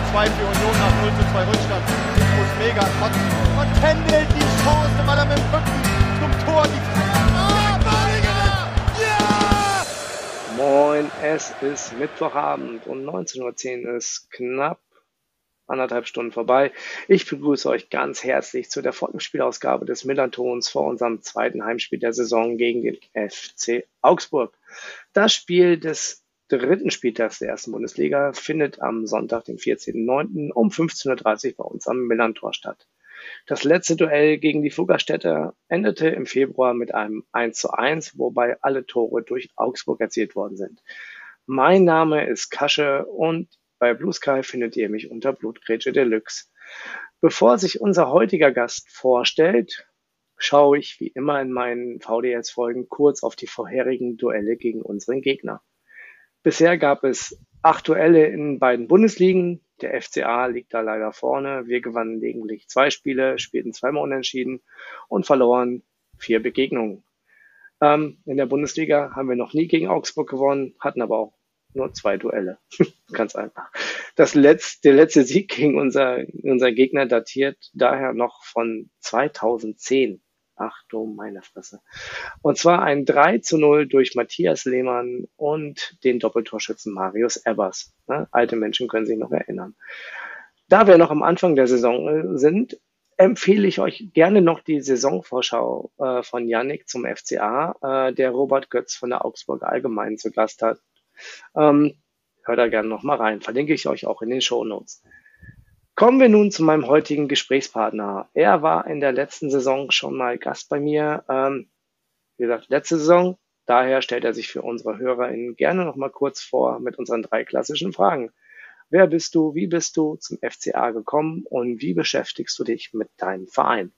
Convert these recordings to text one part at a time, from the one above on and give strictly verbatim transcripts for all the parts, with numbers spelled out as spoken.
zwei für Union nach null zu zwei Rückstand. Ich muss mega kotzen. Und Kendall die Chance, weil er mit dem Rücken zum Tor die Freiheit. Ah, Badiger! Ja! Moin, es ist Mittwochabend und neunzehn Uhr zehn ist knapp anderthalb Stunden vorbei. Ich begrüße euch ganz herzlich zu der Folgenspielausgabe des Millern-Tons vor unserem zweiten Heimspiel der Saison gegen den F C Augsburg. Das Spiel des dritten Spieltags der ersten Bundesliga findet am Sonntag, den vierzehnten neunten um fünfzehn Uhr dreißig bei uns am Millern-Tor statt. Das letzte Duell gegen die Fuggerstädter endete im Februar mit einem eins zu eins, wobei alle Tore durch Augsburg erzielt worden sind. Mein Name ist Kasche und bei Blue Sky findet ihr mich unter Blutgrätsche Deluxe. Bevor sich unser heutiger Gast vorstellt, schaue ich wie immer in meinen V D S-Folgen kurz auf die vorherigen Duelle gegen unseren Gegner. Bisher gab es acht Duelle in beiden Bundesligen. Der F C A liegt da leider vorne. Wir gewannen lediglich zwei Spiele, spielten zweimal unentschieden und verloren vier Begegnungen. Ähm, in der Bundesliga haben wir noch nie gegen Augsburg gewonnen, hatten aber auch nur zwei Duelle. Ganz einfach. Das letzte, der letzte Sieg gegen unser, unser Gegner datiert daher noch von zweitausendzehn. Ach du meine Fresse. Und zwar ein drei zu null durch Matthias Lehmann und den Doppeltorschützen Marius Ebbers. Ne? Alte Menschen können sich noch erinnern. Da wir noch am Anfang der Saison sind, empfehle ich euch gerne noch die Saisonvorschau äh, von Yannick zum F C A, äh, der Robert Götz von der Augsburger Allgemeinen zu Gast hat. Ähm, hört da gerne noch mal rein. Verlinke ich euch auch in den Shownotes. Kommen wir nun zu meinem heutigen Gesprächspartner. Er war in der letzten Saison schon mal Gast bei mir. Ähm, wie gesagt, letzte Saison. Daher stellt er sich für unsere HörerInnen gerne noch mal kurz vor mit unseren drei klassischen Fragen. Wer bist du? Wie bist du zum F C A gekommen? Und wie beschäftigst du dich mit deinem Verein?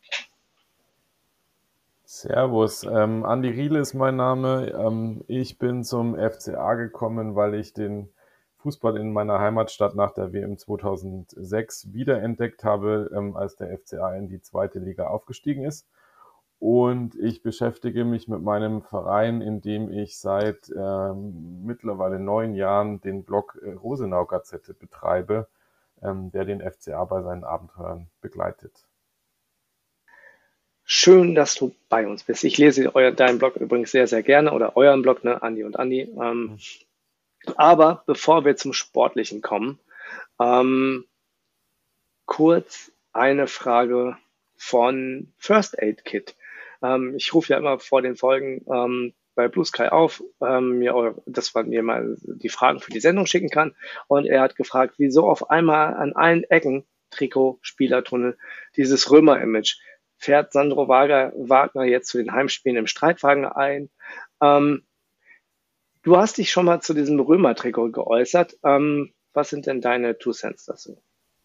Servus, ähm, Andi Riele ist mein Name. Ähm, ich bin zum F C A gekommen, weil ich den Fußball in meiner Heimatstadt nach der W M zweitausendsechs wiederentdeckt habe, ähm, als der F C A in die zweite Liga aufgestiegen ist. Und ich beschäftige mich mit meinem Verein, indem ich seit ähm, mittlerweile neun Jahren den Blog äh, Rosenau Gazette betreibe, ähm, der den F C A bei seinen Abenteuern begleitet. Schön, dass du bei uns bist. Ich lese euer, deinen Blog übrigens sehr, sehr gerne oder euren Blog, ne, Andi und Andi. Ähm, aber bevor wir zum Sportlichen kommen, ähm, kurz eine Frage von First Aid Kit. Ähm, ich rufe ja immer vor den Folgen ähm, bei Blue Sky auf, ähm, mir eure, dass man mir mal die Fragen für die Sendung schicken kann. Und er hat gefragt, wieso auf einmal an allen Ecken, Trikot, Spielertunnel, dieses Römer-Image. Fährt Sandro Wagner, Wagner jetzt zu den Heimspielen im Streitwagen ein? Ähm, du hast dich schon mal zu diesem Römer-Trikot geäußert. Ähm, was sind denn deine Two Cents dazu?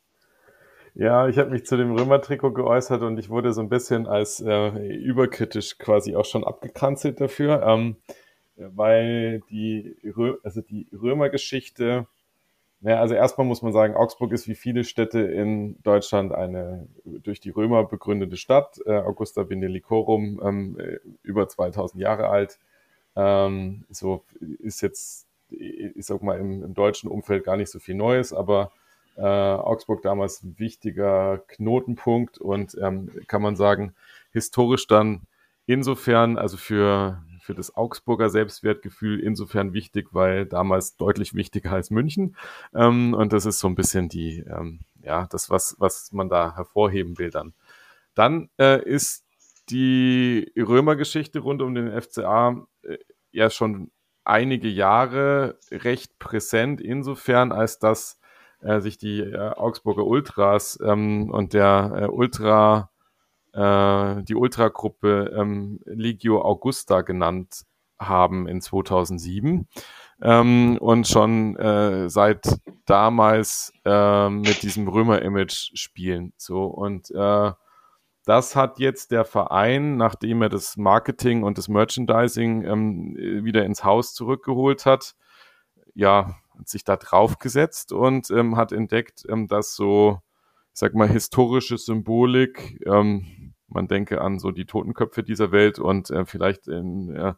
Ja, ich habe mich zu dem Römer-Trikot geäußert und ich wurde so ein bisschen als äh, überkritisch quasi auch schon abgekanzelt dafür, ähm, weil die, Rö- also die Römer-Geschichte, naja, also erstmal muss man sagen, Augsburg ist wie viele Städte in Deutschland eine durch die Römer begründete Stadt. Äh, Augusta Vindelicorum, ähm, über zweitausend Jahre alt. Ähm, so ist jetzt, ich sag mal, im, im deutschen Umfeld gar nicht so viel Neues, aber äh, Augsburg damals ein wichtiger Knotenpunkt und ähm, kann man sagen, historisch dann insofern, also für für das Augsburger Selbstwertgefühl insofern wichtig, weil damals deutlich wichtiger als München. Ähm, und das ist so ein bisschen die, ähm, ja, das, was, was man da hervorheben will dann. Dann äh, ist die Römergeschichte rund um den F C A äh, ja schon einige Jahre recht präsent, insofern als dass äh, sich die äh, Augsburger Ultras ähm, und der äh, Ultra die Ultragruppe ähm, Legio Augusta genannt haben in zweitausendsieben ähm, und schon äh, seit damals äh, mit diesem Römer-Image spielen. So und äh, das hat jetzt der Verein, nachdem er das Marketing und das Merchandising ähm, wieder ins Haus zurückgeholt hat, ja, hat sich da draufgesetzt und ähm, hat entdeckt, ähm, dass so, ich sag mal, historische Symbolik, ähm, man denke an so die Totenköpfe dieser Welt und äh, vielleicht in, äh,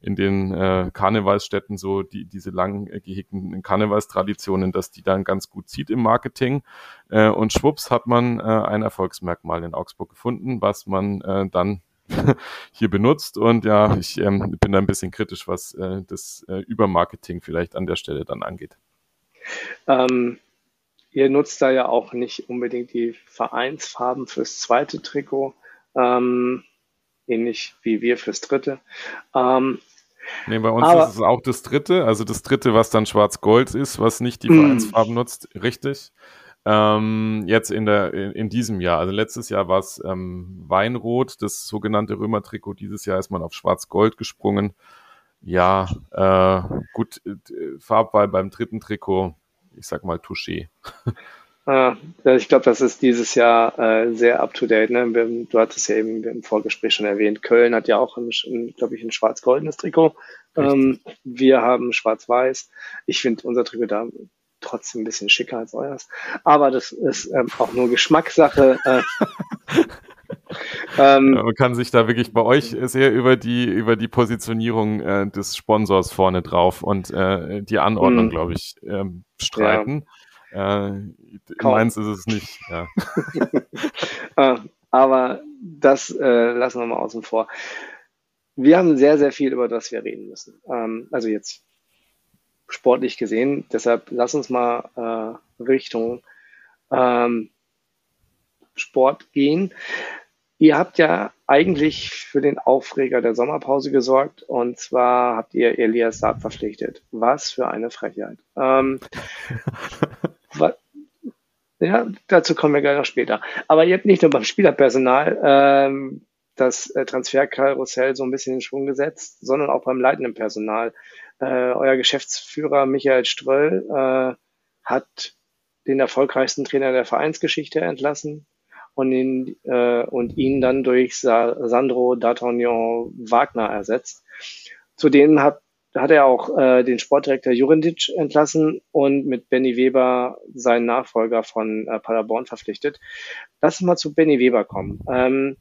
in den äh, Karnevalsstädten so die diese lang äh, gehegten Karnevalstraditionen, dass die dann ganz gut zieht im Marketing. Äh, und schwupps hat man äh, ein Erfolgsmerkmal in Augsburg gefunden, was man äh, dann hier benutzt. Und ja, ich ähm, bin da ein bisschen kritisch, was äh, das äh, Übermarketing vielleicht an der Stelle dann angeht. Ähm, ihr nutzt da ja auch nicht unbedingt die Vereinsfarben fürs zweite Trikot, ähm, ähnlich wie wir fürs dritte. Ähm, nee, bei uns aber, ist es auch das dritte, also das dritte, was dann schwarz-gold ist, was nicht die Vereinsfarben nutzt, richtig. Ähm, jetzt in der in, in diesem Jahr, also letztes Jahr war es ähm, Weinrot, das sogenannte Römer-Trikot. Dieses Jahr ist man auf Schwarz-Gold gesprungen. Ja, äh, gut, äh, Farbwahl beim dritten Trikot, ich sag mal Touché. äh, ich glaube, das ist dieses Jahr äh, sehr up-to-date. Ne? Wir, du hattest ja eben im Vorgespräch schon erwähnt, Köln hat ja auch, glaube ich, ein schwarz-goldenes Trikot. Ähm, wir haben schwarz-weiß. Ich finde unser Trikot da trotzdem ein bisschen schicker als euers. Aber das ist ähm, auch nur Geschmackssache. Äh, ähm, Man kann sich da wirklich bei euch sehr über die über die Positionierung äh, des Sponsors vorne drauf und äh, die Anordnung, glaube ich, ähm, streiten. Ja. Äh, meins ist es nicht. Ja. äh, aber das äh, lassen wir mal außen vor. Wir haben sehr, sehr viel, über das wir reden müssen. Ähm, also jetzt sportlich gesehen. Deshalb lass uns mal äh, Richtung ähm, Sport gehen. Ihr habt ja eigentlich für den Aufreger der Sommerpause gesorgt, und zwar habt ihr Elias Saad verpflichtet. Was für eine Frechheit. Ähm, was, ja, dazu kommen wir gleich noch später. Aber ihr habt nicht nur beim Spielerpersonal ähm, das äh, Transferkarussell so ein bisschen in Schwung gesetzt, sondern auch beim leitenden Personal. Äh, euer Geschäftsführer Michael Ströll äh, hat den erfolgreichsten Trainer der Vereinsgeschichte entlassen und ihn, äh, und ihn dann durch Sa- Sandro D'Artagnan Wagner ersetzt. Zudem hat, hat er auch äh, den Sportdirektor Jurindic entlassen und mit Benny Weber seinen Nachfolger von äh, Paderborn verpflichtet. Lass uns mal zu Benny Weber kommen. Ähm,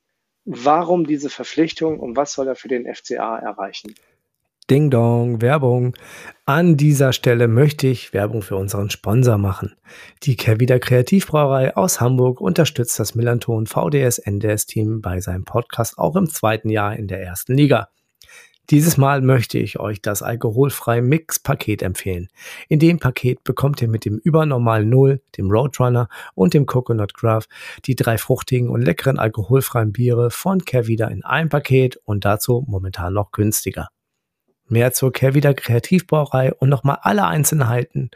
warum diese Verpflichtung und was soll er für den F C A erreichen? Ding Dong, Werbung. An dieser Stelle möchte ich Werbung für unseren Sponsor machen. Die Kehrwieder Kreativbrauerei aus Hamburg unterstützt das Millanton V D S N D S-Team bei seinem Podcast auch im zweiten Jahr in der ersten Liga. Dieses Mal möchte ich euch das alkoholfreie Mix-Paket empfehlen. In dem Paket bekommt ihr mit dem Übernormal Null, dem Roadrunner und dem Coconut Graph die drei fruchtigen und leckeren alkoholfreien Biere von Kehrwieder in einem Paket und dazu momentan noch günstiger. Mehr zur Kehrwieder Kreativbrauerei und nochmal alle Einzelheiten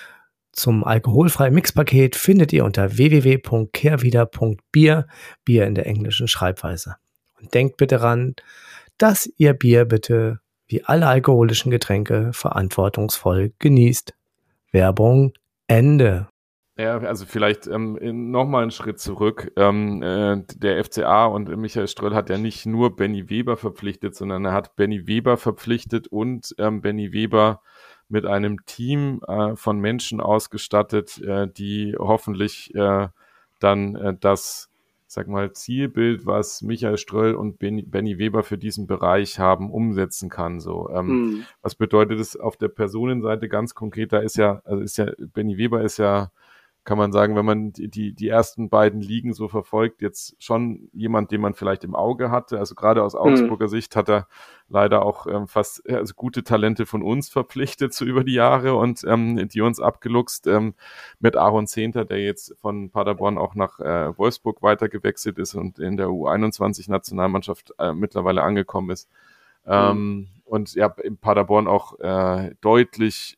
zum alkoholfreien Mixpaket findet ihr unter w w w punkt kehrwieder punkt bier, Bier in der englischen Schreibweise. Und denkt bitte ran, dass ihr Bier bitte wie alle alkoholischen Getränke verantwortungsvoll genießt. Werbung Ende. Ja, also vielleicht ähm, nochmal einen Schritt zurück. Ähm, äh, der F C A und Michael Ströll hat ja nicht nur Benny Weber verpflichtet, sondern er hat Benny Weber verpflichtet und ähm, Benny Weber mit einem Team äh, von Menschen ausgestattet, äh, die hoffentlich äh, dann äh, das, sag mal, Zielbild, was Michael Ströll und Benny, Benny Weber für diesen Bereich haben, umsetzen kann. So, ähm, mhm. Was bedeutet es auf der Personenseite ganz konkret? Da ist ja, also ist ja, Benny Weber ist ja, kann man sagen, wenn man die, die, die ersten beiden Ligen so verfolgt, jetzt schon jemand, den man vielleicht im Auge hatte. Also gerade aus Augsburger mhm. Sicht hat er leider auch ähm, fast also gute Talente von uns verpflichtet so über die Jahre und ähm, die uns abgeluchst ähm, mit Aaron Zehnter, der jetzt von Paderborn auch nach äh, Wolfsburg weitergewechselt ist und in der U einundzwanzig-Nationalmannschaft äh, mittlerweile angekommen ist. Mhm. Ähm, und ja, in Paderborn auch äh, deutlich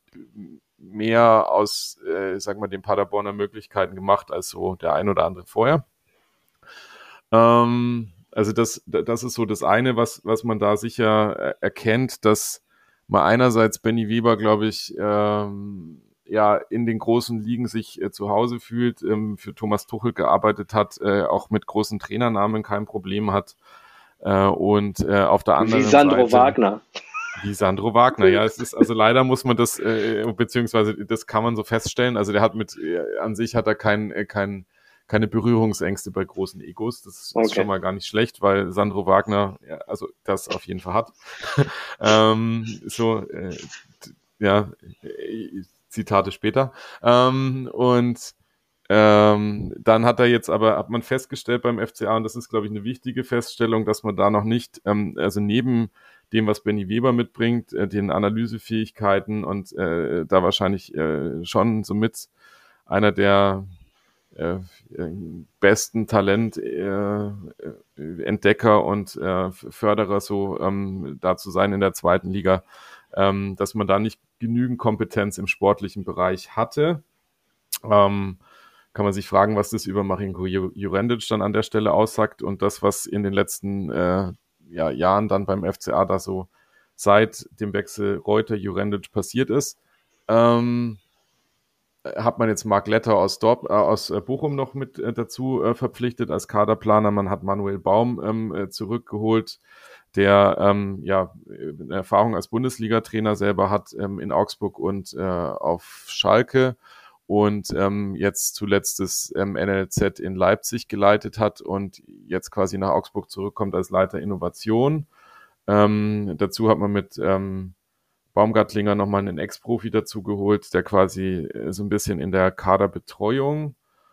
mehr aus, äh, sagen wir, den Paderborner Möglichkeiten gemacht als so der ein oder andere vorher. Ähm, also das, das ist so das eine, was, was man da sicher erkennt, dass man einerseits Benny Weber, glaube ich, ähm, ja in den großen Ligen sich äh, zu Hause fühlt, ähm, für Thomas Tuchel gearbeitet hat, äh, auch mit großen Trainernamen kein Problem hat äh, und äh, auf der anderen Wie Sandro Seite, Wagner. Wie Sandro Wagner, ja, es ist, also leider muss man das, äh, beziehungsweise das kann man so feststellen, also der hat mit, äh, an sich hat er kein, äh, kein, keine Berührungsängste bei großen Egos. Das ist Okay. schon mal gar nicht schlecht, weil Sandro Wagner, ja, also das auf jeden Fall hat. ähm, so, äh, ja, äh, Zitate später. Ähm, und ähm, dann hat er jetzt aber, hat man festgestellt beim F C A, und das ist, glaube ich, eine wichtige Feststellung, dass man da noch nicht, ähm, also neben dem, was Benny Weber mitbringt, äh, den Analysefähigkeiten und äh, da wahrscheinlich äh, schon somit einer der äh, besten Talent äh, Entdecker und äh, Förderer so ähm, da zu sein in der zweiten Liga, ähm, dass man da nicht genügend Kompetenz im sportlichen Bereich hatte. Ähm, kann man sich fragen, was das über Marinko Jurendic dann an der Stelle aussagt, und das, was in den letzten äh, ja, Jahren dann beim F C A da so seit dem Wechsel Reuter-Jurendic passiert ist. Ähm, hat man jetzt Marc Letter aus, Dorp, äh, aus äh, Bochum noch mit äh, dazu äh, verpflichtet als Kaderplaner. Man hat Manuel Baum ähm, äh, zurückgeholt, der ähm, ja eine Erfahrung als Bundesliga-Trainer selber hat ähm, in Augsburg und äh, auf Schalke und ähm, jetzt zuletzt das ähm, N L Z in Leipzig geleitet hat und jetzt quasi nach Augsburg zurückkommt als Leiter Innovation. Ähm, dazu hat man mit ähm, Baumgartlinger nochmal einen Ex-Profi dazu geholt, der quasi äh, so ein bisschen in der Kaderbetreuung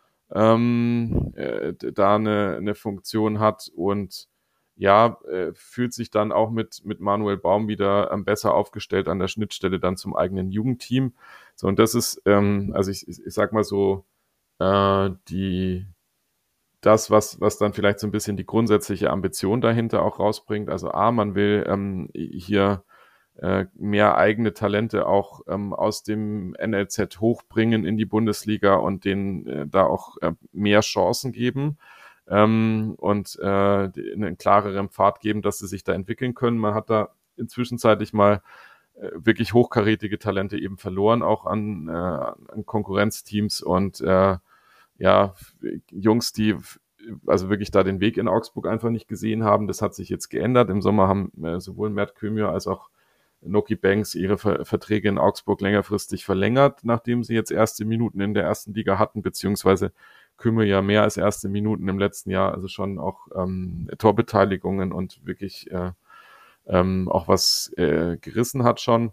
ähm, äh, da eine, eine Funktion hat und ja, äh, fühlt sich dann auch mit, mit Manuel Baum wieder ähm, besser aufgestellt an der Schnittstelle dann zum eigenen Jugendteam. So, und das ist, ähm, also ich, ich, ich sag mal so, äh, die, das, was, was dann vielleicht so ein bisschen die grundsätzliche Ambition dahinter auch rausbringt. Also A, man will ähm, hier äh, mehr eigene Talente auch ähm, aus dem N L Z hochbringen in die Bundesliga und denen äh, da auch äh, mehr Chancen geben. Ähm, und äh, einen klareren Pfad geben, dass sie sich da entwickeln können. Man hat da inzwischenzeitlich mal äh, wirklich hochkarätige Talente eben verloren, auch an, äh, an Konkurrenzteams und äh, ja, Jungs, die also wirklich da den Weg in Augsburg einfach nicht gesehen haben. Das hat sich jetzt geändert. Im Sommer haben äh, sowohl Mert Kömür als auch Noki Banks ihre Ver- Verträge in Augsburg längerfristig verlängert, nachdem sie jetzt erste Minuten in der ersten Liga hatten, beziehungsweise Kümmel ja mehr als erste Minuten im letzten Jahr, also schon auch ähm, Torbeteiligungen und wirklich äh, ähm, auch was äh, gerissen hat schon.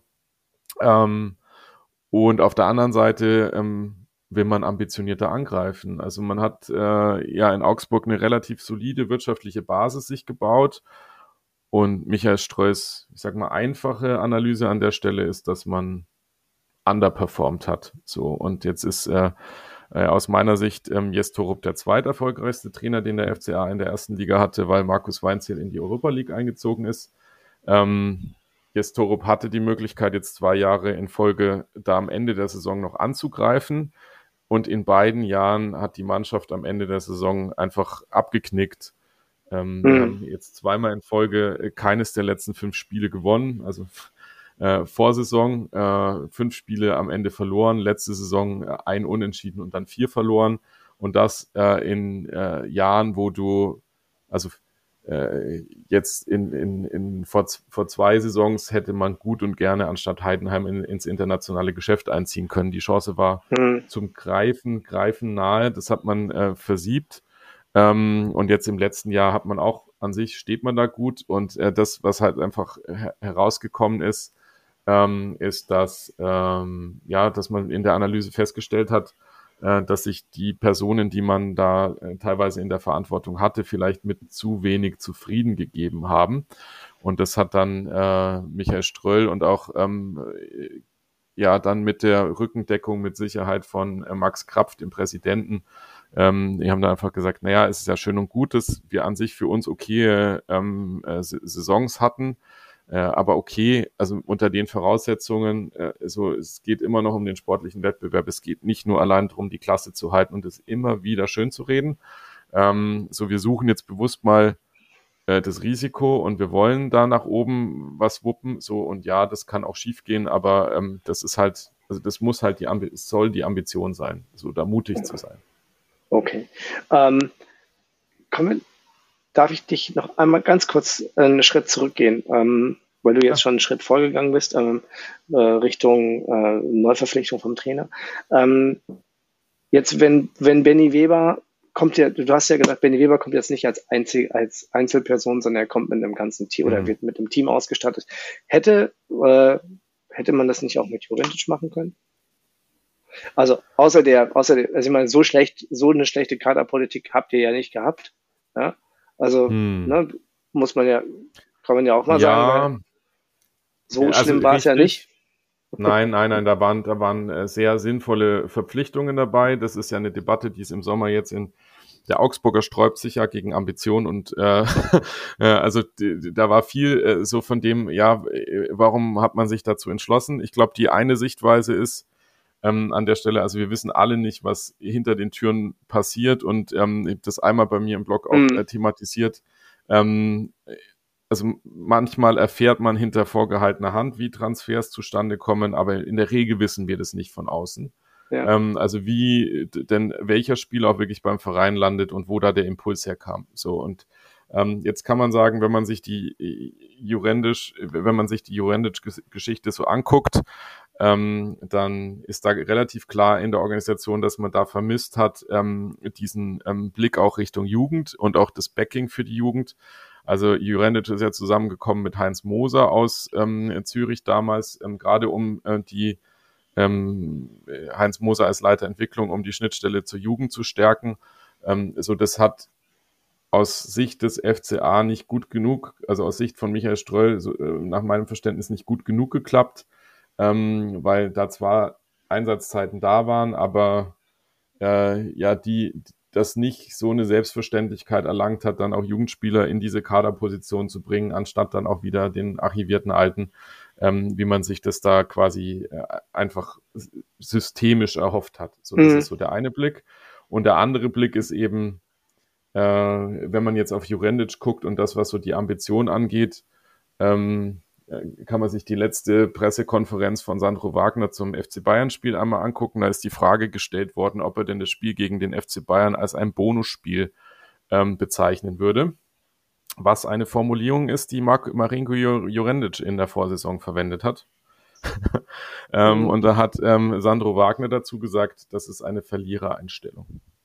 Ähm, und auf der anderen Seite ähm, will man ambitionierter angreifen. Also man hat äh, ja in Augsburg eine relativ solide wirtschaftliche Basis sich gebaut. Und Michael Streuß, ich sag mal, einfache Analyse an der Stelle ist, dass man underperformed hat. So, und jetzt ist äh, äh, aus meiner Sicht ähm, Jes Torup der zweiterfolgreichste Trainer, den der F C A in der ersten Liga hatte, weil Markus Weinzierl in die Europa League eingezogen ist. Ähm, Jes Torup hatte die Möglichkeit, jetzt zwei Jahre in Folge da am Ende der Saison noch anzugreifen. Und in beiden Jahren hat die Mannschaft am Ende der Saison einfach abgeknickt. Ähm, wir Mhm. haben jetzt zweimal in Folge keines der letzten fünf Spiele gewonnen. Also äh, Vorsaison äh, fünf Spiele am Ende verloren, letzte Saison äh, ein Unentschieden und dann vier verloren. Und das äh, in äh, Jahren, wo du, also äh, jetzt in, in, in vor, vor zwei Saisons hätte man gut und gerne anstatt Heidenheim in, ins internationale Geschäft einziehen können. Die Chance war Mhm. zum Greifen, Greifen nahe. Das hat man äh, versiebt. Ähm, und jetzt im letzten Jahr hat man auch an sich, steht man da gut. Und äh, das, was halt einfach her- herausgekommen ist, ähm, ist, dass, ähm, ja, dass man in der Analyse festgestellt hat, äh, dass sich die Personen, die man da äh, teilweise in der Verantwortung hatte, vielleicht mit zu wenig zufrieden gegeben haben. Und das hat dann äh, Michael Ströll und auch ähm, äh, ja dann mit der Rückendeckung mit Sicherheit von äh, Max Krapf, dem Präsidenten, ähm, die haben da einfach gesagt, naja, es ist ja schön und gut, dass wir an sich für uns okay ähm, äh, Saisons hatten, äh, aber okay, also unter den Voraussetzungen, äh, so es geht immer noch um den sportlichen Wettbewerb, es geht nicht nur allein darum, die Klasse zu halten und es immer wieder schön zu reden. Ähm, so, wir suchen jetzt bewusst mal äh, das Risiko und wir wollen da nach oben was wuppen, so, und ja, das kann auch schief gehen, aber ähm, das ist halt, also das muss halt die Ambi- es soll die Ambition sein, so da mutig zu sein. Okay. Ähm, kommen wir, darf ich dich noch einmal ganz kurz einen Schritt zurückgehen, ähm, weil du jetzt schon einen Schritt vorgegangen bist, ähm, äh, Richtung äh, Neuverpflichtung vom Trainer. Ähm, jetzt, wenn, wenn Benny Weber kommt ja, du hast ja gesagt, Benny Weber kommt jetzt nicht als, Einzel, als Einzelperson, sondern er kommt mit einem ganzen Team oder Mhm. wird mit einem Team ausgestattet. Hätte, äh, hätte man das nicht auch mit Jurentić machen können? Also außer der, außer der, also ich meine, so schlecht, so eine schlechte Kaderpolitik habt ihr ja nicht gehabt. Ja? Also, Hm. ne, muss man ja, kann man ja auch mal sagen, weil Ja, so also schlimm war es ja richtig. nicht. Nein, nein, nein, da waren, da waren äh, sehr sinnvolle Verpflichtungen dabei. Das ist ja eine Debatte, die es im Sommer jetzt in der Augsburger sträubt sich ja gegen Ambition und äh, äh, also d- da war viel äh, so von dem, ja, äh, warum hat man sich dazu entschlossen? Ich glaube, die eine Sichtweise ist ähm, an der Stelle, also wir wissen alle nicht, was hinter den Türen passiert und ähm, ich habe das einmal bei mir im Blog auch Mhm. äh, thematisiert. Ähm, also manchmal erfährt man hinter vorgehaltener Hand, wie Transfers zustande kommen, aber in der Regel wissen wir das nicht von außen. Ja. Ähm, also wie d- denn welcher Spieler auch wirklich beim Verein landet und wo da der Impuls herkam. So und ähm, jetzt kann man sagen, wenn man sich die äh, Jurentić, wenn man sich die Jurentić-Geschichte so anguckt, ähm, dann ist da relativ klar in der Organisation, dass man da vermisst hat, ähm, diesen ähm, Blick auch Richtung Jugend und auch das Backing für die Jugend. Also Jurentić ist ja zusammengekommen mit Heinz Moser aus ähm, Zürich damals, ähm, gerade um äh, die ähm, Heinz Moser als Leiter Entwicklung, um die Schnittstelle zur Jugend zu stärken. Ähm, so das hat aus Sicht des F C A nicht gut genug, also aus Sicht von Michael Ströll, so, äh, nach meinem Verständnis nicht gut genug geklappt, ähm, weil da zwar Einsatzzeiten da waren, aber äh, ja, die das nicht so eine Selbstverständlichkeit erlangt hat, dann auch Jugendspieler in diese Kaderposition zu bringen, anstatt dann auch wieder den archivierten Alten, ähm, wie man sich das da quasi äh, einfach systemisch erhofft hat. So, das Mhm. ist so der eine Blick. Und der andere Blick ist eben, äh, wenn man jetzt auf Jurentić guckt und das, was so die Ambition angeht, ähm, kann man sich die letzte Pressekonferenz von Sandro Wagner zum F C Bayern-Spiel einmal angucken. Da ist die Frage gestellt worden, ob er denn das Spiel gegen den F C Bayern als ein Bonusspiel ähm, bezeichnen würde. Was eine Formulierung ist, die Mar- Marinko Jurentić in der Vorsaison verwendet hat. ähm, Mhm. und da hat ähm, Sandro Wagner dazu gesagt, das ist eine Verlierereinstellung.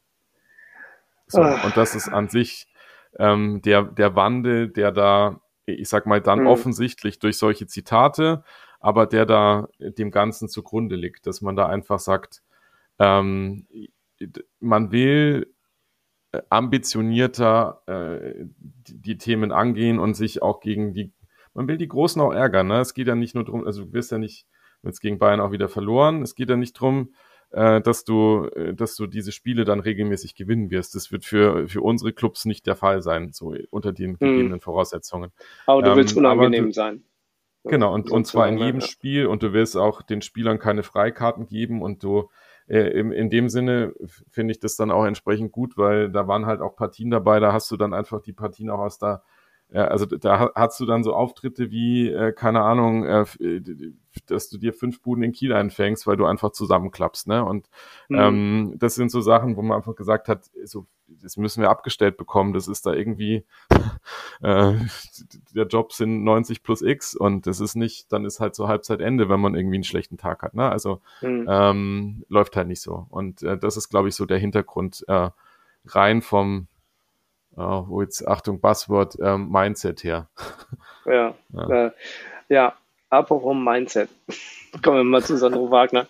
So, Ah. und das ist an sich ähm, der, der Wandel, der da, ich sag mal, dann Mhm. offensichtlich durch solche Zitate, aber der da dem Ganzen zugrunde liegt, dass man da einfach sagt, ähm, man will ambitionierter äh, die, die Themen angehen und sich auch gegen die, man will die Großen auch ärgern, ne? Es geht ja nicht nur drum, also du wirst ja nicht jetzt gegen Bayern auch wieder verloren, es geht ja nicht drum, äh, dass du, äh, dass du diese Spiele dann regelmäßig gewinnen wirst. Das wird für, für unsere Clubs nicht der Fall sein, so unter den Mhm. gegebenen Voraussetzungen. Aber du willst Ähm, aber unangenehm du, sein. So, Genau, und, und zwar in sozusagen, jedem ja. Spiel und du willst auch den Spielern keine Freikarten geben und du, äh, in, in dem Sinne finde ich das dann auch entsprechend gut, weil da waren halt auch Partien dabei, da hast du dann einfach die Partien auch aus der, ja, also da ha- hast du dann so Auftritte wie, äh, keine Ahnung, äh, f- äh, dass du dir fünf Buden in Kiel einfängst, weil du einfach zusammenklappst, ne? Und Mhm. ähm, das sind so Sachen, wo man einfach gesagt hat, so, das müssen wir abgestellt bekommen, das ist da irgendwie äh, der Job sind neunzig plus X und das ist nicht, dann ist halt so Halbzeitende, wenn man irgendwie einen schlechten Tag hat, ne? Also Mhm. ähm, läuft halt nicht so. Und äh, das ist, glaube ich, so der Hintergrund äh, rein vom, äh, wo jetzt, Achtung, Buzzword, ähm, Mindset her. Ja. Ja. Äh, ja, apropos Mindset. Kommen wir mal zu Sandro Wagner.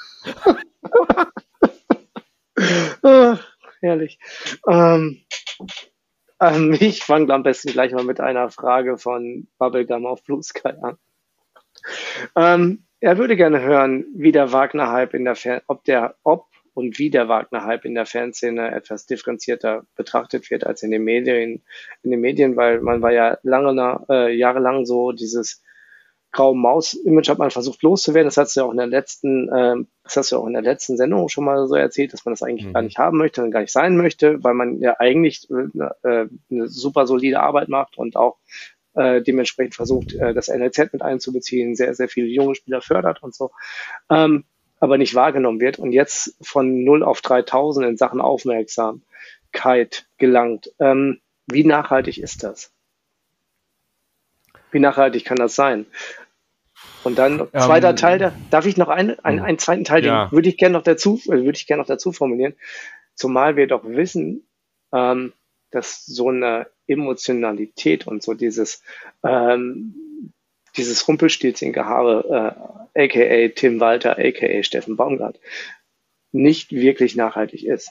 Ah, herrlich. Ähm, ähm, ich fange am besten gleich mal mit einer Frage von Bubblegum auf Blue Sky an. Ähm, er würde gerne hören, wie der Wagner-Hype in der Fan, ob der, ob und wie der Wagner-Hype in der Fanszene etwas differenzierter betrachtet wird als in den Medien, in den Medien, weil man war ja lange, äh, jahrelang so dieses graue Maus-Image hat man versucht loszuwerden. Das hast du ja auch in der letzten, ähm, das hast du ja auch in der letzten Sendung schon mal so erzählt, dass man das eigentlich Mhm. gar nicht haben möchte und gar nicht sein möchte, weil man ja eigentlich äh, eine super solide Arbeit macht und auch äh, dementsprechend versucht, äh, das N L Z mit einzubeziehen, sehr, sehr viele junge Spieler fördert und so, ähm, aber nicht wahrgenommen wird und jetzt von null auf dreitausend in Sachen Aufmerksamkeit gelangt. Ähm, wie nachhaltig ist das? Wie nachhaltig kann das sein? Und dann zweiter Ähm, Teil, da, darf ich noch einen, einen, einen zweiten Teil, Ja. den würde ich gerne noch dazu, äh, würde ich gerne noch dazu formulieren. Zumal wir doch wissen, ähm, dass so eine Emotionalität und so dieses, ähm, dieses Rumpelstilzchen-Gehabe, äh, aka Tim Walter, aka Steffen Baumgart, nicht wirklich nachhaltig ist.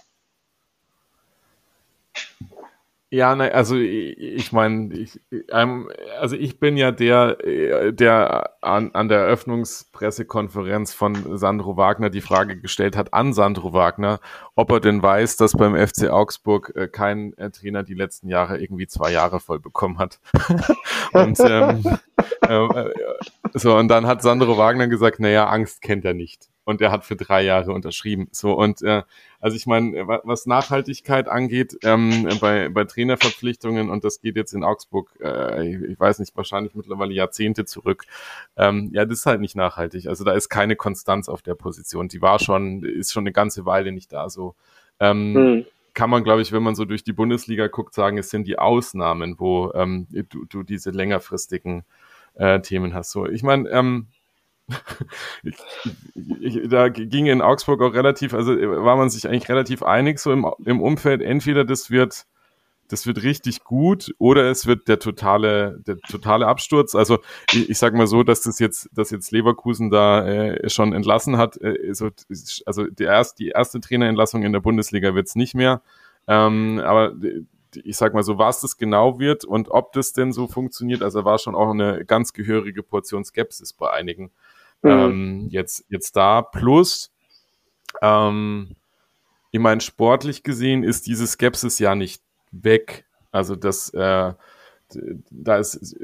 Ja, ne, also ich, ich meine, ich, ähm, also ich bin ja der, der an, an der Eröffnungspressekonferenz von Sandro Wagner die Frage gestellt hat an Sandro Wagner, ob er denn weiß, dass beim F C Augsburg äh, kein äh, Trainer die letzten Jahre irgendwie zwei Jahre voll bekommen hat. und ähm, äh, so und dann hat Sandro Wagner gesagt, naja, Angst kennt er nicht. Und er hat für drei Jahre unterschrieben. So und äh, also ich meine, was Nachhaltigkeit angeht, ähm, bei, bei Trainerverpflichtungen, und das geht jetzt in Augsburg, äh, ich weiß nicht, wahrscheinlich mittlerweile Jahrzehnte zurück, ähm, ja, das ist halt nicht nachhaltig. Also da ist keine Konstanz auf der Position. Die war schon, ist schon eine ganze Weile nicht da. So ähm, hm. kann man, glaube ich, wenn man so durch die Bundesliga guckt, sagen, es sind die Ausnahmen, wo ähm, du, du diese längerfristigen äh, Themen hast. So, ich meine, ähm, Ich, ich, da ging in Augsburg auch relativ, also war man sich eigentlich relativ einig so im, im Umfeld, entweder das wird, das wird richtig gut oder es wird der totale, der totale Absturz. Also ich, ich sag mal so, dass das jetzt, dass jetzt Leverkusen da äh, schon entlassen hat. Äh, so, also die erste, die erste Trainerentlassung in der Bundesliga wird's nicht mehr. Ähm, aber ich sag mal so, was das genau wird und ob das denn so funktioniert, also war schon auch eine ganz gehörige Portion Skepsis bei einigen mhm. ähm, jetzt, jetzt da. Plus, ähm, ich meine, sportlich gesehen ist diese Skepsis ja nicht weg. Also das, äh, da ist,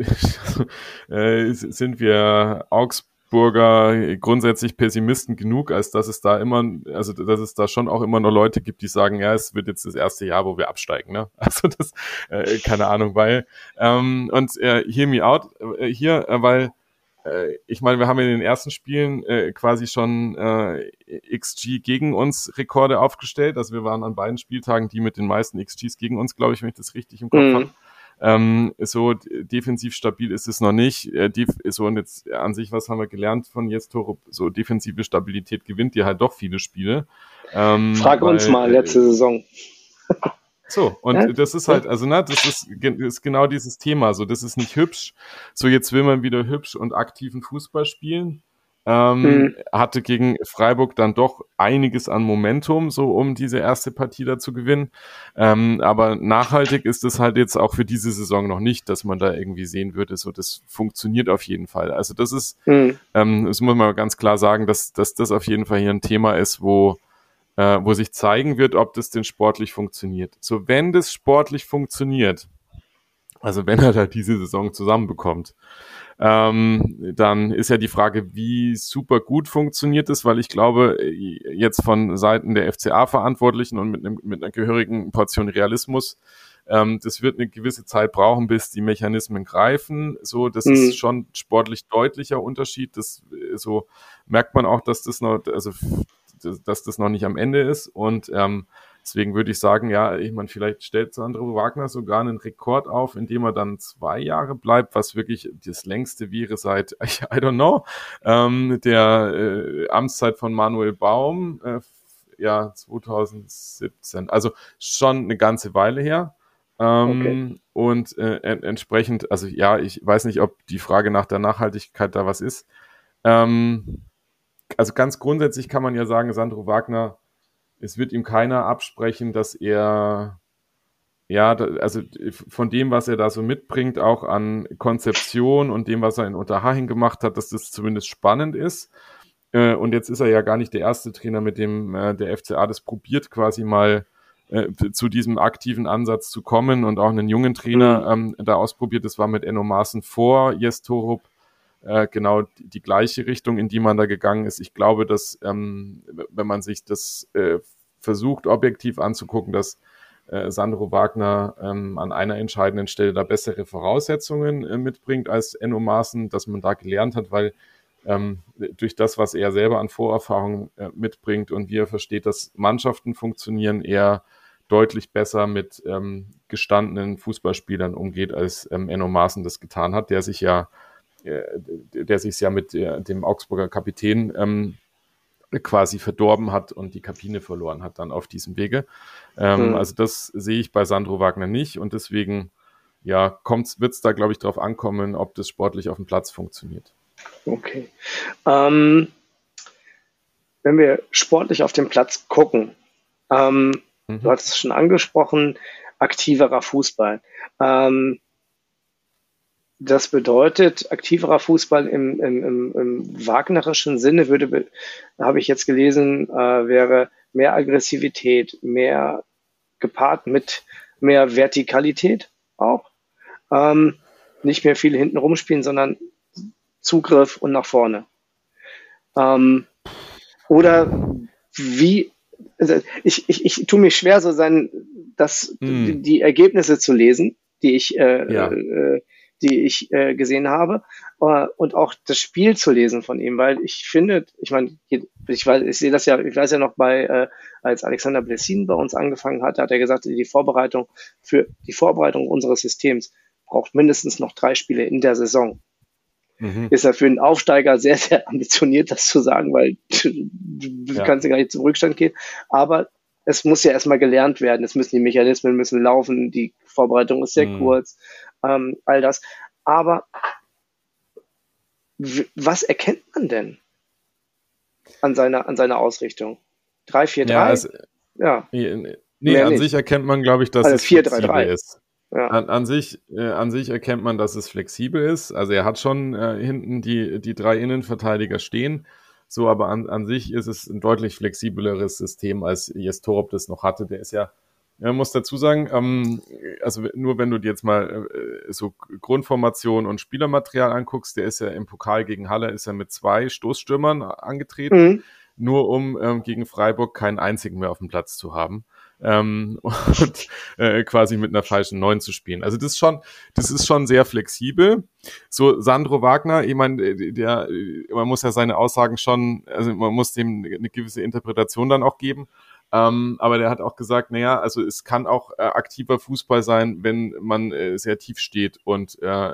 äh, sind wir Augsburger grundsätzlich Pessimisten genug, als dass es da immer, also dass es da schon auch immer noch Leute gibt, die sagen, ja, es wird jetzt das erste Jahr, wo wir absteigen, ne? Also das, äh, keine Ahnung, weil ähm, und äh, hear me out äh, hier, äh, weil äh, ich meine, wir haben in den ersten Spielen äh, quasi schon äh, X G gegen uns Rekorde aufgestellt, also wir waren an beiden Spieltagen die mit den meisten X Gs gegen uns, glaube ich, wenn ich das richtig im Kopf mhm. habe. Ähm, so defensiv stabil ist es noch nicht. Äh, def- so und jetzt an sich, was haben wir gelernt von Jes Torup? So defensive Stabilität gewinnt dir halt doch viele Spiele. Ähm, Frag weil, uns mal letzte äh, Saison. So, und ja? das ist halt, also ne, das ist, das ist genau dieses Thema. So, das ist nicht hübsch. So, jetzt will man wieder hübsch und aktiven Fußball spielen. Ähm, mhm. Hatte gegen Freiburg dann doch einiges an Momentum, so um diese erste Partie da zu gewinnen. Ähm, aber nachhaltig ist es halt jetzt auch für diese Saison noch nicht, dass man da irgendwie sehen würde, so das funktioniert auf jeden Fall. Also das ist, mhm. ähm, das muss man ganz klar sagen, dass, dass das auf jeden Fall hier ein Thema ist, wo, äh, wo sich zeigen wird, ob das denn sportlich funktioniert. So, wenn das sportlich funktioniert, also wenn er da diese Saison zusammenbekommt, Ähm, dann ist ja die Frage, wie super gut funktioniert es, weil ich glaube, jetzt von Seiten der F C A-Verantwortlichen und mit, einem, mit einer gehörigen Portion Realismus, ähm, das wird eine gewisse Zeit brauchen, bis die Mechanismen greifen. So, das mhm. ist schon sportlich deutlicher Unterschied. Das, so merkt man auch, dass das noch, also dass das noch nicht am Ende ist und ähm, deswegen würde ich sagen, ja, ich meine, vielleicht stellt Sandro Wagner sogar einen Rekord auf, indem er dann zwei Jahre bleibt, was wirklich das längste wäre seit, I don't know, ähm, der äh, Amtszeit von Manuel Baum, äh, ja, zwanzig siebzehn, also schon eine ganze Weile her. Ähm, okay. Und äh, en- entsprechend, also ja, ich weiß nicht, ob die Frage nach der Nachhaltigkeit da was ist. Ähm, also ganz grundsätzlich kann man ja sagen, Sandro Wagner, es wird ihm keiner absprechen, dass er, ja, also von dem, was er da so mitbringt, auch an Konzeption und dem, was er in Unterhaching gemacht hat, dass das zumindest spannend ist. Und jetzt ist er ja gar nicht der erste Trainer, mit dem der F C A das probiert, quasi mal zu diesem aktiven Ansatz zu kommen und auch einen jungen Trainer mhm. ähm, da ausprobiert. Das war mit Enno Maaßen vor Jes Torup. Äh, genau die, die gleiche Richtung, in die man da gegangen ist. Ich glaube, dass, ähm, wenn man sich das äh, versucht, objektiv anzugucken, dass äh, Sandro Wagner ähm, an einer entscheidenden Stelle da bessere Voraussetzungen äh, mitbringt als Enno Maaßen, dass man da gelernt hat, weil ähm, durch das, was er selber an Vorerfahrung äh, mitbringt und wie er versteht, dass Mannschaften funktionieren, er deutlich besser mit ähm, gestandenen Fußballspielern umgeht, als ähm, Enno Maaßen das getan hat, der sich ja der sich ja mit dem Augsburger Kapitän ähm, quasi verdorben hat und die Kabine verloren hat dann auf diesem Wege. Ähm, mhm. Also das sehe ich bei Sandro Wagner nicht und deswegen ja, wird es da, glaube ich, darauf ankommen, ob das sportlich auf dem Platz funktioniert. Okay. Ähm, wenn wir sportlich auf den Platz gucken, ähm, mhm. du hattest es schon angesprochen, aktiverer Fußball. Ähm, das bedeutet, aktiverer Fußball im, im, im, im wagnerischen Sinne würde, habe ich jetzt gelesen, äh, wäre mehr Aggressivität, mehr gepaart mit mehr Vertikalität auch. Ähm, nicht mehr viel hinten rumspielen, sondern Zugriff und nach vorne. Ähm, oder wie, also ich, ich, ich tue mir schwer, so sein, dass mm. die, die Ergebnisse zu lesen, die ich, äh, ja. äh, die ich äh, gesehen habe, äh, und auch das Spiel zu lesen von ihm, weil ich finde, ich meine, ich weiß, ich sehe das ja, ich weiß ja noch bei, äh, als Alexander Blessin bei uns angefangen hat, hat er gesagt, die Vorbereitung für die Vorbereitung unseres Systems braucht mindestens noch drei Spiele in der Saison. Mhm. Ist ja für einen Aufsteiger sehr, sehr ambitioniert, das zu sagen, weil du ja. kannst ja gar nicht zum Rückstand gehen. Aber es muss ja erstmal gelernt werden. Es müssen die Mechanismen müssen laufen. Die Vorbereitung ist sehr mhm. kurz. Ähm, all das. Aber w- was erkennt man denn an seiner, an seiner Ausrichtung? drei vier drei? Ja, also, ja. Nee, nee an nicht. sich erkennt man, glaube ich, dass also es vier drei drei ist. Ja. An, an, sich, äh, an sich erkennt man, dass es flexibel ist. Also er hat schon äh, hinten die, die drei Innenverteidiger stehen. So, aber an, an sich ist es ein deutlich flexibleres System, als Jes Torup das noch hatte. Der ist ja, man muss dazu sagen, ähm, also nur wenn du dir jetzt mal äh, so Grundformation und Spielermaterial anguckst, der ist ja im Pokal gegen Halle, ist er mit zwei Stoßstürmern angetreten, mhm. nur um ähm, gegen Freiburg keinen einzigen mehr auf dem Platz zu haben. Ähm, und äh, quasi mit einer falschen Neun zu spielen. Also das ist schon, das ist schon sehr flexibel. So Sandro Wagner, ich meine, der, man muss ja seine Aussagen schon, also man muss dem eine gewisse Interpretation dann auch geben. Ähm, aber der hat auch gesagt, naja, also es kann auch äh, aktiver Fußball sein, wenn man äh, sehr tief steht und äh,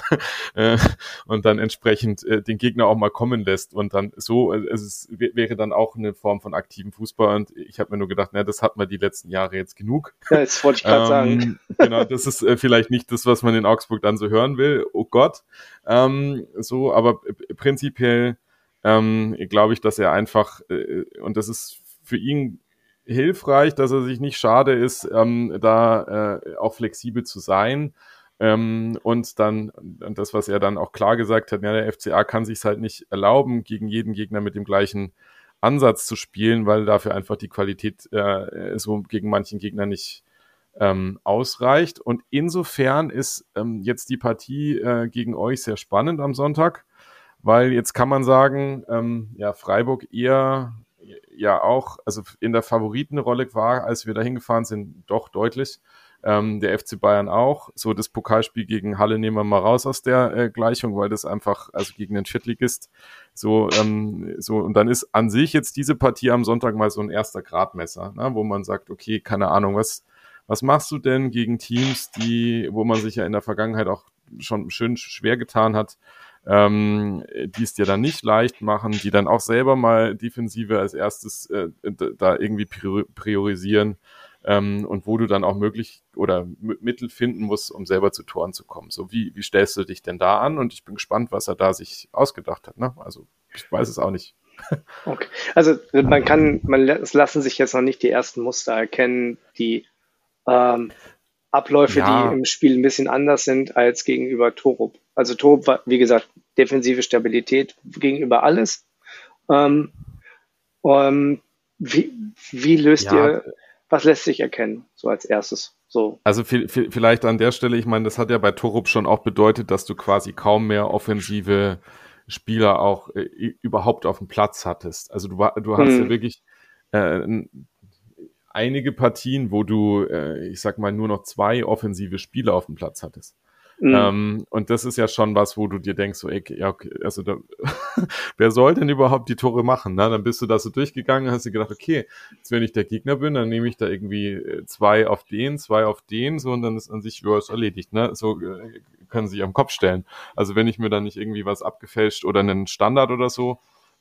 äh, und dann entsprechend äh, den Gegner auch mal kommen lässt und dann so, also es w- wäre dann auch eine Form von aktivem Fußball und ich habe mir nur gedacht, na, das hat man die letzten Jahre jetzt genug. Ja, das wollte ich gerade ähm, sagen. Genau, das ist äh, vielleicht nicht das, was man in Augsburg dann so hören will, oh Gott. Ähm, so, aber äh, prinzipiell ähm, glaube ich, dass er einfach, äh, und das ist für ihn hilfreich, dass er sich nicht schade ist, ähm, da äh, auch flexibel zu sein. Ähm, und dann, und das, was er dann auch klar gesagt hat, ja, der F C A kann sich es halt nicht erlauben, gegen jeden Gegner mit dem gleichen Ansatz zu spielen, weil dafür einfach die Qualität äh, so gegen manchen Gegner nicht ähm, ausreicht. Und insofern ist ähm, jetzt die Partie äh, gegen euch sehr spannend am Sonntag, weil jetzt kann man sagen, ähm, ja, Freiburg eher ja auch, also in der Favoritenrolle war, als wir da hingefahren sind, doch deutlich. Ähm, der F C Bayern auch. So das Pokalspiel gegen Halle nehmen wir mal raus aus der äh, Gleichung, weil das einfach, also gegen den Viertligist, so, ähm, so, und dann ist an sich jetzt diese Partie am Sonntag mal so ein erster Gradmesser, ne, wo man sagt, okay, keine Ahnung, was, was machst du denn gegen Teams, die, wo man sich ja in der Vergangenheit auch schon schön schwer getan hat, ähm, die es dir dann nicht leicht machen, die dann auch selber mal Defensive als erstes äh, da irgendwie priorisieren ähm, und wo du dann auch möglich oder m- Mittel finden musst, um selber zu Toren zu kommen. So, wie, wie stellst du dich denn da an? Und ich bin gespannt, was er da sich ausgedacht hat. Ne? Also ich weiß es auch nicht. Okay. Also man kann, man es lassen sich jetzt noch nicht die ersten Muster erkennen, die ähm, Abläufe, ja. die im Spiel ein bisschen anders sind als gegenüber Torup. Also Torup war, wie gesagt, defensive Stabilität gegenüber alles. Ähm, ähm, wie, wie löst ja. ihr, was lässt sich erkennen, so als erstes? So. Also viel, viel, vielleicht an der Stelle, ich meine, das hat ja bei Torup schon auch bedeutet, dass du quasi kaum mehr offensive Spieler auch äh, überhaupt auf dem Platz hattest. Also du, du hast hm. ja wirklich äh, einige Partien, wo du, äh, ich sag mal, nur noch zwei offensive Spieler auf dem Platz hattest. Mhm. Ähm, und das ist ja schon was, wo du dir denkst, so, ey, ja, okay, also da, wer soll denn überhaupt die Tore machen? Ne? Dann bist du da so durchgegangen, hast dir gedacht, okay, jetzt wenn ich der Gegner bin, dann nehme ich da irgendwie zwei auf den, zwei auf den, so, und dann ist an sich, ja, ist erledigt, ne? So äh, können sie sich am Kopf stellen. Also wenn ich mir dann nicht irgendwie was abgefälscht oder einen Standard oder so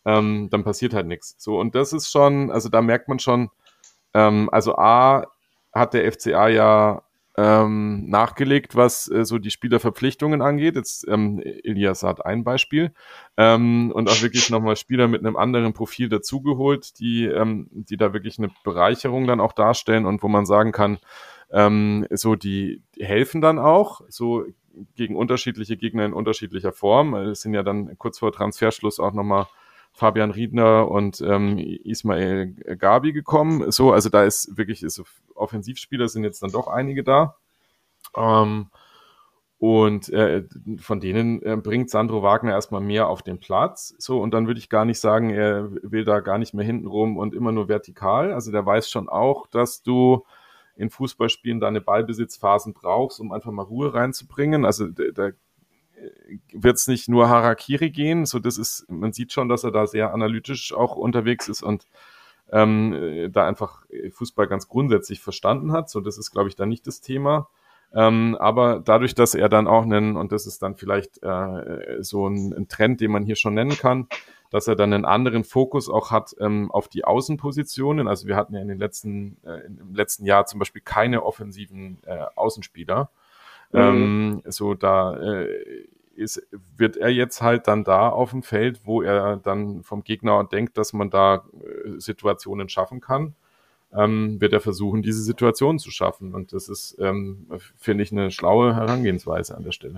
ähm, dann passiert halt nichts. So, und das ist schon, also da merkt man schon, ähm, also A, hat der F C A ja ähm, nachgelegt, was äh, so die Spielerverpflichtungen angeht. Jetzt ähm, Elias hat ein Beispiel ähm, und auch wirklich nochmal Spieler mit einem anderen Profil dazugeholt, die, ähm, die da wirklich eine Bereicherung dann auch darstellen und wo man sagen kann, ähm, so die, die helfen dann auch, so gegen unterschiedliche Gegner in unterschiedlicher Form. Es sind ja dann kurz vor Transferschluss auch nochmal Fabian Riedner und ähm, Ismail Gabi gekommen. So, also da ist wirklich, ist so Offensivspieler sind jetzt dann doch einige da. Ähm, und äh, von denen äh, bringt Sandro Wagner erstmal mehr auf den Platz. So, und dann würde ich gar nicht sagen, er will da gar nicht mehr hinten rum und immer nur vertikal. Also der weiß schon auch, dass du in Fußballspielen deine Ballbesitzphasen brauchst, um einfach mal Ruhe reinzubringen. Also da, da wird es nicht nur Harakiri gehen, so das ist, man sieht schon, dass er da sehr analytisch auch unterwegs ist und ähm, da einfach Fußball ganz grundsätzlich verstanden hat, so das ist, glaube ich, da nicht das Thema, ähm, aber dadurch, dass er dann auch einen, und das ist dann vielleicht äh, so ein, ein Trend, den man hier schon nennen kann, dass er dann einen anderen Fokus auch hat ähm, auf die Außenpositionen, also wir hatten ja in den letzten, äh, im letzten Jahr zum Beispiel keine offensiven äh, Außenspieler. Mhm. Ähm, so da äh, ist, wird er jetzt halt dann da auf dem Feld, wo er dann vom Gegner denkt, dass man da äh, Situationen schaffen kann, ähm, wird er versuchen, diese Situation zu schaffen. Und das ist, ähm, finde ich, eine schlaue Herangehensweise an der Stelle.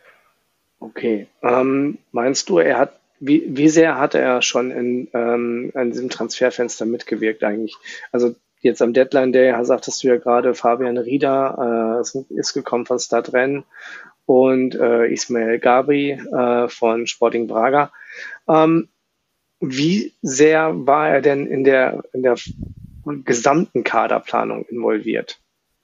Okay. Ähm, meinst du, er hat, wie, wie sehr hat er schon in, ähm, an diesem Transferfenster mitgewirkt eigentlich? Also jetzt am Deadline Day, sagtest du ja gerade, Fabian Rieder äh, ist gekommen von Stadtrenn und äh, Ismail Gabri äh, von Sporting Braga. Ähm, wie sehr war er denn in der, in der gesamten Kaderplanung involviert?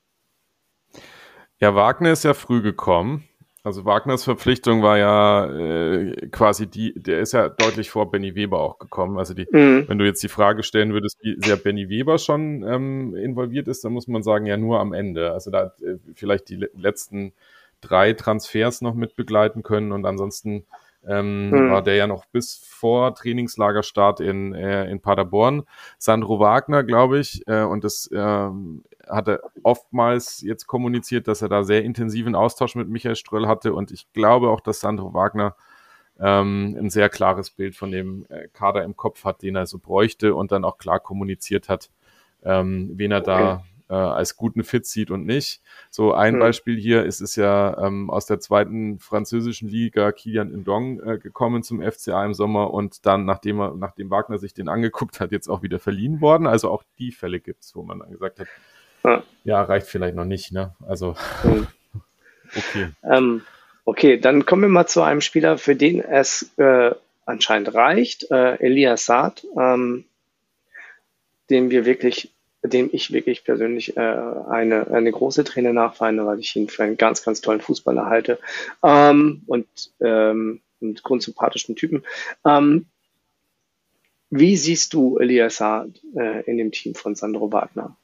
Ja, Wagner ist ja früh gekommen. Also Wagners Verpflichtung war ja äh, quasi die, der ist ja deutlich vor Benny Weber auch gekommen. Also die, mhm. wenn du jetzt die Frage stellen würdest, wie sehr Benny Weber schon ähm, involviert ist, dann muss man sagen, ja nur am Ende. Also da hat äh, vielleicht die le- letzten drei Transfers noch mit begleiten können und ansonsten ähm, mhm. war der ja noch bis vor Trainingslagerstart in, äh, in Paderborn. Sandro Wagner, glaube ich, äh, und das ähm, hat er oftmals jetzt kommuniziert, dass er da sehr intensiven Austausch mit Michael Ströll hatte und ich glaube auch, dass Sandro Wagner ähm, ein sehr klares Bild von dem äh, Kader im Kopf hat, den er so bräuchte und dann auch klar kommuniziert hat, ähm, wen er okay. da äh, als guten Fit sieht und nicht. So ein hm. Beispiel hier ist es ja ähm, aus der zweiten französischen Liga Kylian Ndong äh, gekommen zum F C A im Sommer und dann, nachdem er, nachdem Wagner sich den angeguckt hat, jetzt auch wieder verliehen worden. Also auch die Fälle gibt's, wo man dann gesagt hat, ja, ja reicht vielleicht noch nicht, ne? Also hm. okay. Ähm, okay, dann kommen wir mal zu einem Spieler, für den es äh, anscheinend reicht, äh, Elias Saad, ähm, dem wir wirklich dem ich wirklich persönlich äh, eine, eine große Träne nachweine, weil ich ihn für einen ganz, ganz tollen Fußballer halte ähm, und ähm, einen grundsympathischen Typen. Ähm, wie siehst du Elias Saad äh, in dem Team von Sandro Wagner?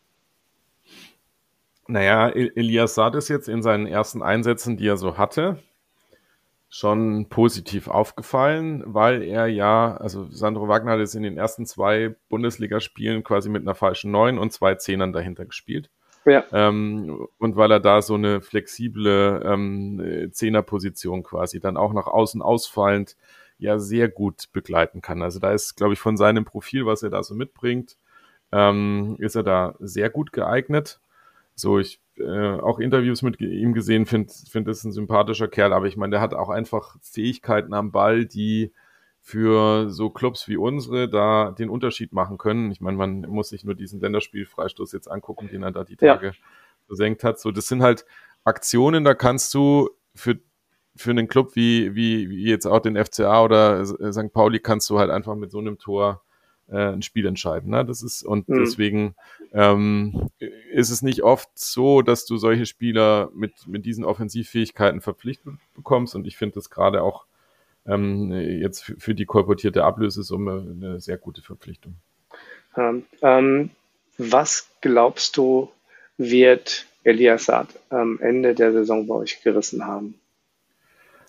Naja, Elias Saad ist jetzt in seinen ersten Einsätzen, die er so hatte, schon positiv aufgefallen, weil er ja, also Sandro Wagner hat jetzt in den ersten zwei Bundesligaspielen quasi mit einer falschen Neun und zwei Zehnern dahinter gespielt. Ja. Ähm, und weil er da so eine flexible ähm, Zehnerposition quasi dann auch nach außen ausfallend ja sehr gut begleiten kann. Also da ist, glaube ich, von seinem Profil, was er da so mitbringt, ähm, ist er da sehr gut geeignet. So, ich äh, auch Interviews mit ihm gesehen, finde find das ein sympathischer Kerl, aber ich meine, der hat auch einfach Fähigkeiten am Ball, die für so Clubs wie unsere da den Unterschied machen können. Ich meine, man muss sich nur diesen Länderspielfreistoß jetzt angucken, den er da die Tage ja. versenkt hat. So, das sind halt Aktionen, da kannst du für für einen Club wie wie wie jetzt auch den F C A oder Sankt Pauli kannst du halt einfach mit so einem Tor ein Spiel entscheiden. Ne? Das ist, und mhm. deswegen ähm, ist es nicht oft so, dass du solche Spieler mit, mit diesen Offensivfähigkeiten verpflichtet bekommst. Und ich finde das gerade auch ähm, jetzt für, für die kolportierte Ablösesumme eine sehr gute Verpflichtung. Ähm, ähm, was glaubst du, wird Elias Saad am Ende der Saison bei euch gerissen haben?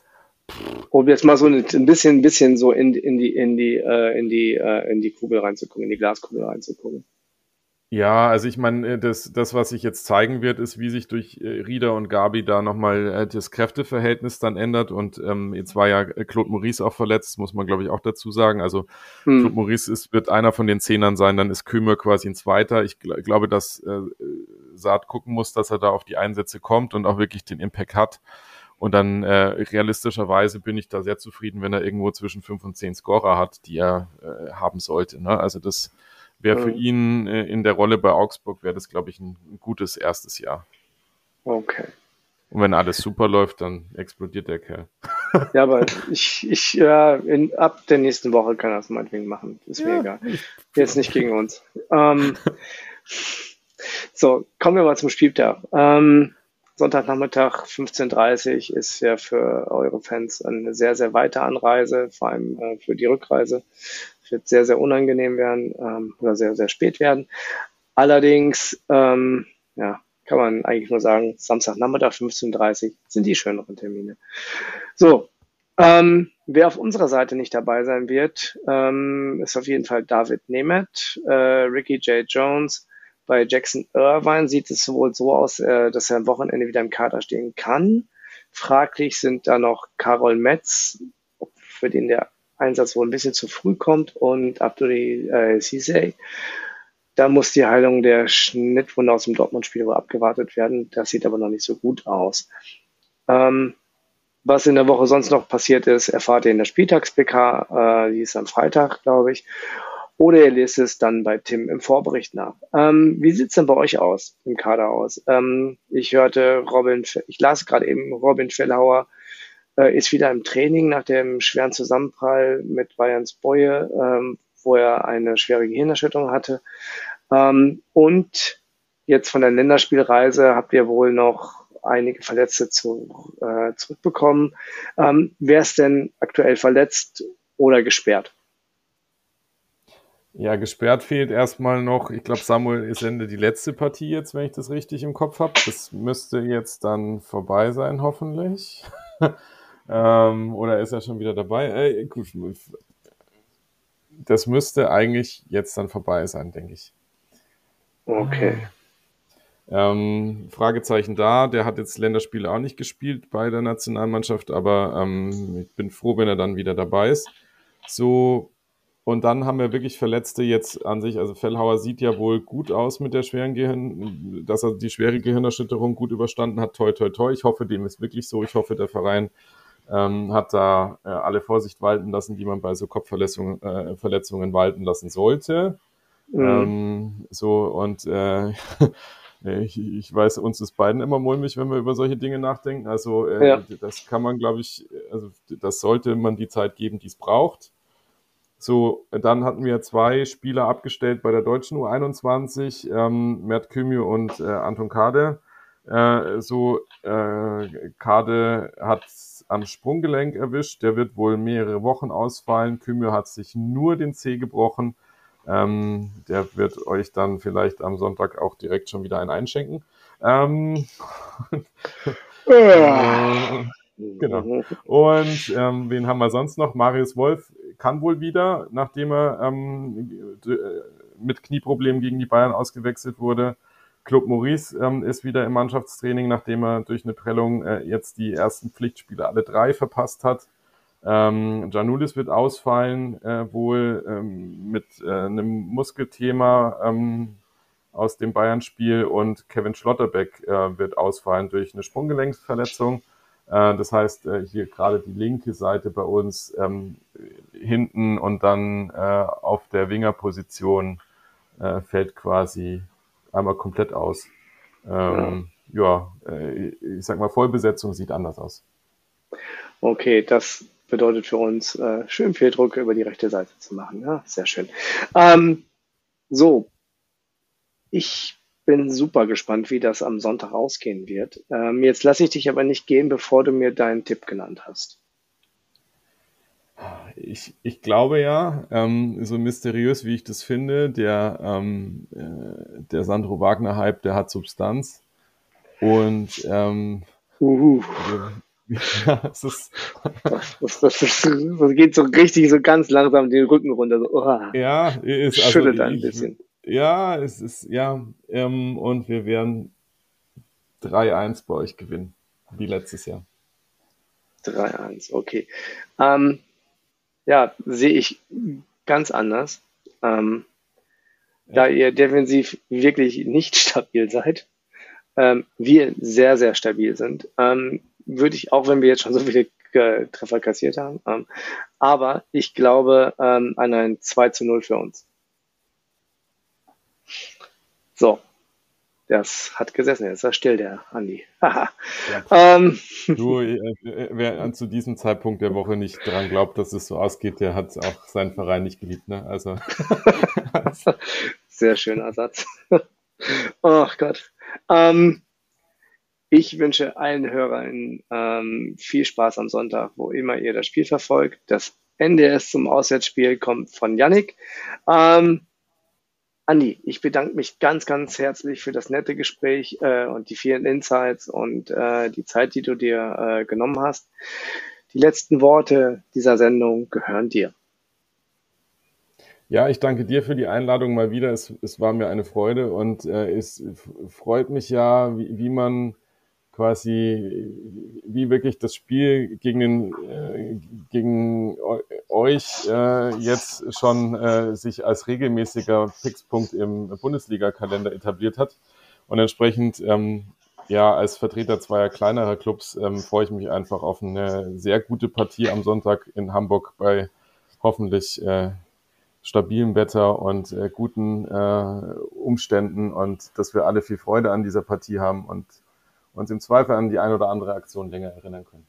Um jetzt mal so ein ein bisschen, ein bisschen so in, in die, in die, äh, in die, äh, in die Kugel reinzugucken, in die Glaskugel reinzugucken. Ja, also ich meine, äh, das, das, was sich jetzt zeigen wird, ist, wie sich durch äh, Rieder und Gabi da nochmal äh, das Kräfteverhältnis dann ändert. Und ähm, jetzt war ja äh, Claude Maurice auch verletzt, muss man, glaube ich, auch dazu sagen. Also Claude Hm. Maurice ist, wird einer von den Zehnern sein, dann ist Kümer quasi ein Zweiter. Ich gl glaube, dass äh, Saad gucken muss, dass er da auf die Einsätze kommt und auch wirklich den Impact hat. Und dann äh, realistischerweise bin ich da sehr zufrieden, wenn er irgendwo zwischen fünf und zehn Scorer hat, die er äh, haben sollte. Ne? Also das wäre für Hm. ihn äh, in der Rolle bei Augsburg, wäre das, glaube ich, ein, ein gutes erstes Jahr. Okay. Und wenn alles super läuft, dann explodiert der Kerl. Ja, aber ich, ich, ja, in, ab der nächsten Woche kann er es meinetwegen machen. Ist mir Ja, egal. ich, Jetzt nicht gegen uns. Ähm, so, kommen wir mal zum Spieltag. Ähm, Sonntagnachmittag fünfzehn Uhr dreißig ist ja für eure Fans eine sehr, sehr weite Anreise, vor allem äh, für die Rückreise. Es wird sehr, sehr unangenehm werden ähm, oder sehr, sehr spät werden. Allerdings, ähm, ja, kann man eigentlich nur sagen, Samstagnachmittag fünfzehn Uhr dreißig sind die schöneren Termine. So, ähm, wer auf unserer Seite nicht dabei sein wird, ähm, ist auf jeden Fall David Nemeth, äh, Ricky J. Jones. Bei Jackson Irvine sieht es wohl so aus, äh, dass er am Wochenende wieder im Kader stehen kann. Fraglich sind da noch Karol Metz, für den der Einsatz wohl ein bisschen zu früh kommt, und Abdul äh, Cissé. Da muss die Heilung der Schnittwunde aus dem Dortmund-Spiel wohl abgewartet werden. Das sieht aber noch nicht so gut aus. Ähm, was in der Woche sonst noch passiert ist, erfahrt ihr in der Spieltags-P K, äh, die ist am Freitag, glaube ich. Oder ihr lest es dann bei Tim im Vorbericht nach. Ähm, wie sieht's denn bei euch aus, im Kader aus? Ähm, ich hörte Robin, ich las gerade eben, Robin Fellhauer äh, ist wieder im Training nach dem schweren Zusammenprall mit Bayerns Boye, ähm, wo er eine schwere Gehirnerschütterung hatte. Ähm, und jetzt von der Länderspielreise habt ihr wohl noch einige Verletzte zu, äh, zurückbekommen. Ähm, wer ist denn aktuell verletzt oder gesperrt? ja, gesperrt fehlt erstmal noch, ich glaube, Samuel ist Ende die letzte Partie jetzt, wenn ich das richtig im Kopf habe. Das müsste jetzt dann vorbei sein, hoffentlich. ähm, oder ist er schon wieder dabei? Äh, gut, das müsste eigentlich jetzt dann vorbei sein, denke ich. Okay. Ähm, Fragezeichen da, der hat jetzt Länderspiele auch nicht gespielt bei der Nationalmannschaft, aber ähm, ich bin froh, wenn er dann wieder dabei ist. So, und dann haben wir wirklich Verletzte jetzt an sich. Also Fellhauer sieht ja wohl gut aus mit der schweren Gehirn, dass er die schwere Gehirnerschütterung gut überstanden hat. Toi, toi, toi. Ich hoffe, dem ist wirklich so. Ich hoffe, der Verein ähm, hat da äh, alle Vorsicht walten lassen, die man bei so Kopfverletzungen äh, Verletzungen walten lassen sollte. Mhm. Ähm, so, und äh, ich, ich weiß, uns ist beiden immer mulmig, wenn wir über solche Dinge nachdenken. Also äh, Ja. das kann man, glaube ich, also das sollte man die Zeit geben, die es braucht. So, dann hatten wir zwei Spieler abgestellt bei der deutschen U einundzwanzig, ähm, Mert Kümü und äh, Anton Kade. Äh, so, äh, Kade hat am Sprunggelenk erwischt, der wird wohl mehrere Wochen ausfallen. Kümü hat sich nur den Zeh gebrochen. Ähm, der wird euch dann vielleicht am Sonntag auch direkt schon wieder einen einschenken. Ähm, Ja. Genau. Mhm. Und ähm, wen haben wir sonst noch? Marius Wolf kann wohl wieder, nachdem er ähm, mit Knieproblemen gegen die Bayern ausgewechselt wurde. Claude Maurice ähm, ist wieder im Mannschaftstraining, nachdem er durch eine Prellung äh, jetzt die ersten Pflichtspiele alle drei verpasst hat. Ähm, Giannoulis wird ausfallen, äh, wohl ähm, mit äh, einem Muskelthema ähm, aus dem Bayern-Spiel, und Kevin Schlotterbeck äh, wird ausfallen durch eine Sprunggelenksverletzung. Äh, das heißt, äh, hier gerade die linke Seite bei uns ähm, hinten und dann äh, auf der Winger-Position äh, fällt quasi einmal komplett aus. Ähm, ja, ja äh, ich sag mal, Vollbesetzung sieht anders aus. Okay, das bedeutet für uns, äh, schön viel Druck über die rechte Seite zu machen. Ja, sehr schön. Ähm, so, ich bin super gespannt, wie das am Sonntag ausgehen wird. Ähm, jetzt lasse ich dich aber nicht gehen, bevor du mir deinen Tipp genannt hast. Ich, ich glaube ja, ähm, so mysteriös wie ich das finde, der, ähm, äh, der Sandro Wagner-Hype, der hat Substanz. Und ähm, Uhu. wir, Ja, es ist, Das, das, das, das geht so richtig so ganz langsam den Rücken runter. So, oh, ja, ist, also schüttelt ein ich, bisschen. ja, es ist, ja, ähm, und wir werden drei eins bei euch gewinnen, wie letztes Jahr. drei eins, okay. Ähm, ja, sehe ich ganz anders. Ähm, da Echt? ihr defensiv wirklich nicht stabil seid, ähm, wir sehr, sehr stabil sind, ähm, würde ich, auch wenn wir jetzt schon so viele äh, Treffer kassiert haben, ähm, aber ich glaube ähm, an ein zwei zu null für uns. So, das hat gesessen. Jetzt ist er still, der Andi. Haha. Ja. ähm, Du, äh, äh, wer zu diesem Zeitpunkt der Woche nicht dran glaubt, dass es so ausgeht, der hat auch seinen Verein nicht geliebt, ne? Also, Sehr schöner Satz. Oh Gott. Ähm, ich wünsche allen Hörern ähm, viel Spaß am Sonntag, wo immer ihr das Spiel verfolgt. Das Ende erst zum Auswärtsspiel kommt von Yannick. Ähm, Andi, ich bedanke mich ganz, ganz herzlich für das nette Gespräch äh, und die vielen Insights und äh, die Zeit, die du dir äh, genommen hast. Die letzten Worte dieser Sendung gehören dir. ja, ich danke dir für die Einladung mal wieder. Es, es war mir eine Freude und äh, es f- freut mich ja, wie, wie man quasi, wie wirklich das Spiel gegen den, äh, gegen eu- euch äh, jetzt schon äh, sich als regelmäßiger Fixpunkt im Bundesliga-Kalender etabliert hat. Und entsprechend, ähm, ja, als Vertreter zweier kleinerer Clubs ähm, freue ich mich einfach auf eine sehr gute Partie am Sonntag in Hamburg bei hoffentlich äh, stabilem Wetter und äh, guten äh, Umständen und dass wir alle viel Freude an dieser Partie haben und uns im Zweifel an die ein oder andere Aktion länger erinnern können.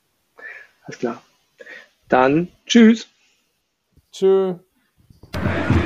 Alles klar. Dann tschüss. Tschö.